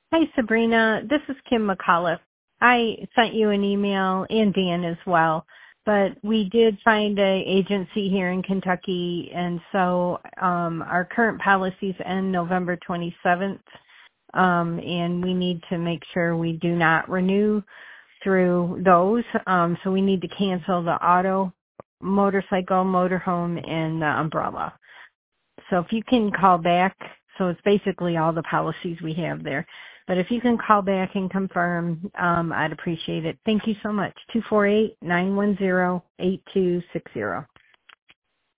Hi, Sabrina. This is Kim McAuliffe. I sent you an email and Dan as well, but we did find a agency here in Kentucky, and so our current policies end November 27th, and we need to make sure we do not renew through those. So we need to cancel the auto, motorcycle, motorhome, and the umbrella. So if you can call back, so it's basically all the policies we have there. But if you can call back and confirm, I'd appreciate it. Thank you so much. 248-910-8260.